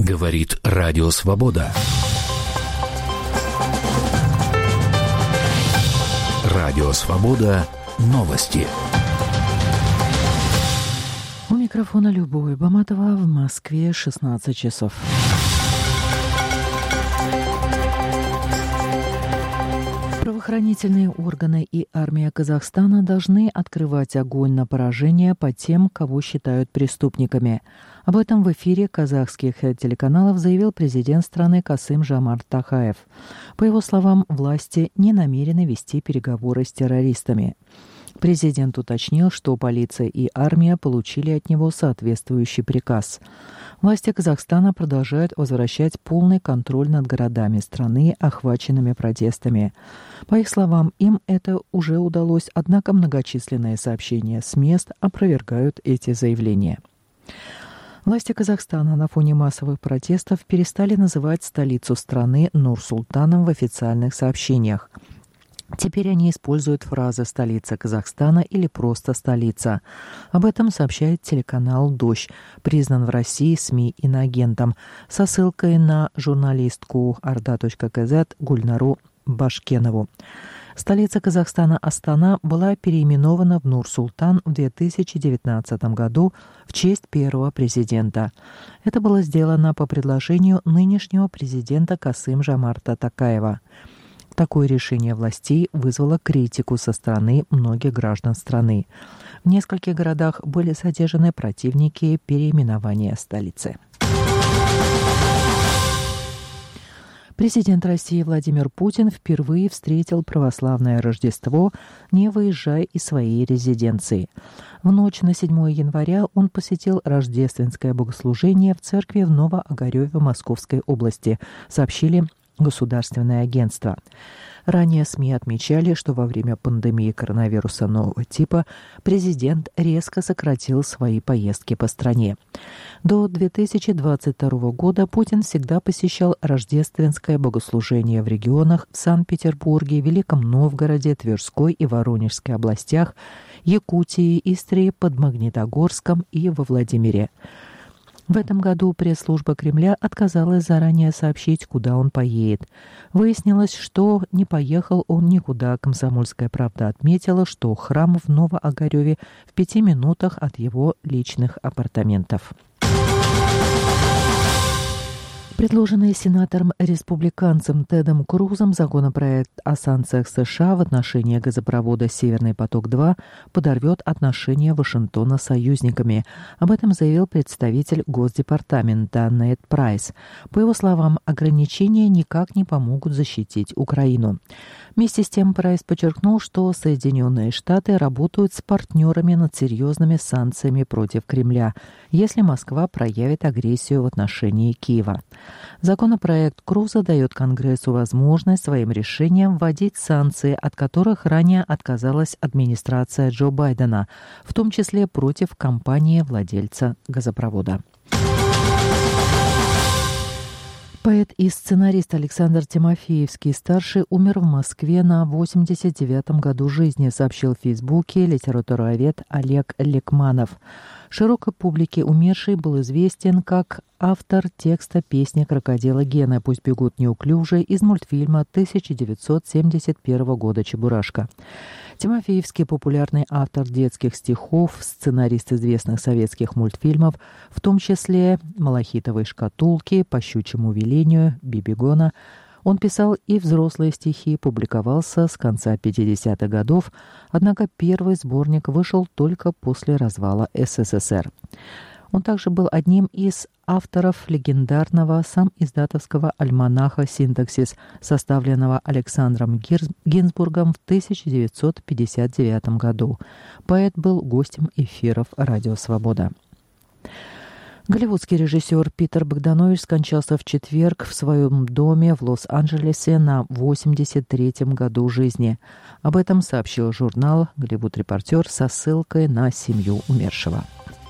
Говорит Радио Свобода. Радио Свобода. Новости. У микрофона Любовь Баматова, в Москве 16 часов. Правоохранительные органы и армия Казахстана должны открывать огонь на поражение по тем, кого считают преступниками. Об этом в эфире казахских телеканалов заявил президент страны Касым-Жомарт Токаев. По его словам, власти не намерены вести переговоры с террористами. Президент уточнил, что полиция и армия получили от него соответствующий приказ. Власти Казахстана продолжают возвращать полный контроль над городами страны, охваченными протестами. По их словам, им это уже удалось, однако многочисленные сообщения с мест опровергают эти заявления. Власти Казахстана на фоне массовых протестов перестали называть столицу страны Нур-Султаном в официальных сообщениях. Теперь они используют фразы «столица Казахстана» или просто «столица». Об этом сообщает телеканал «Дождь», признан в России СМИ иноагентом, со ссылкой на журналистку Орда.кз Гульнару Башкенову. Столица Казахстана Астана была переименована в Нур-Султан в 2019 году в честь первого президента. Это было сделано по предложению нынешнего президента Касым-Жомарта Токаева. Такое решение властей вызвало критику со стороны многих граждан страны. В нескольких городах были задержаны противники переименования столицы. Президент России Владимир Путин впервые встретил православное Рождество, не выезжая из своей резиденции. В ночь на 7 января он посетил рождественское богослужение в церкви в Новоогарёве Московской области, сообщили государственное агентство. Ранее СМИ отмечали, что во время пандемии коронавируса нового типа президент резко сократил свои поездки по стране. До 2022 года Путин всегда посещал рождественское богослужение в регионах в Санкт-Петербурге, Великом Новгороде, Тверской и Воронежской областях, Якутии, Истрии, под Магнитогорском и во Владимире. В этом году пресс-служба Кремля отказалась заранее сообщить, куда он поедет. Выяснилось, что не поехал он никуда. «Комсомольская правда» отметила, что храм в Новоогарёве в 5 минутах от его личных апартаментов. Предложенный сенатором-республиканцем Тедом Крузом законопроект о санкциях США в отношении газопровода «Северный поток-2» подорвет отношения Вашингтона с союзниками. Об этом заявил представитель Госдепартамента Нед Прайс. По его словам, ограничения никак не помогут защитить Украину. Вместе с тем Прайс подчеркнул, что Соединенные Штаты работают с партнерами над серьезными санкциями против Кремля, если Москва проявит агрессию в отношении Киева. Законопроект Круза дает Конгрессу возможность своим решением вводить санкции, от которых ранее отказалась администрация Джо Байдена, в том числе против компании-владельца газопровода. Поэт и сценарист Александр Тимофеевский-старший умер в Москве на 89-м году жизни, сообщил в Фейсбуке литературовед Олег Лекманов. Широкой публике умерший был известен как автор текста песни крокодила Гены «Пусть бегут неуклюже» из мультфильма 1971 года «Чебурашка». Тимофеевский – популярный автор детских стихов, сценарист известных советских мультфильмов, в том числе «Малахитовой шкатулки», «По щучьему велению», «Бибигона». Он писал и взрослые стихи, публиковался с конца 50-х годов, однако первый сборник вышел только после развала СССР. Он также был одним из авторов легендарного самиздатовского альманаха «Синтаксис», составленного Александром Гинзбургом в 1959 году. Поэт был гостем эфиров «Радио Свобода». Голливудский режиссер Питер Богданович скончался в четверг в своем доме в Лос-Анджелесе на 83-м году жизни. Об этом сообщил журнал «Голливуд Репортер» со ссылкой на семью умершего.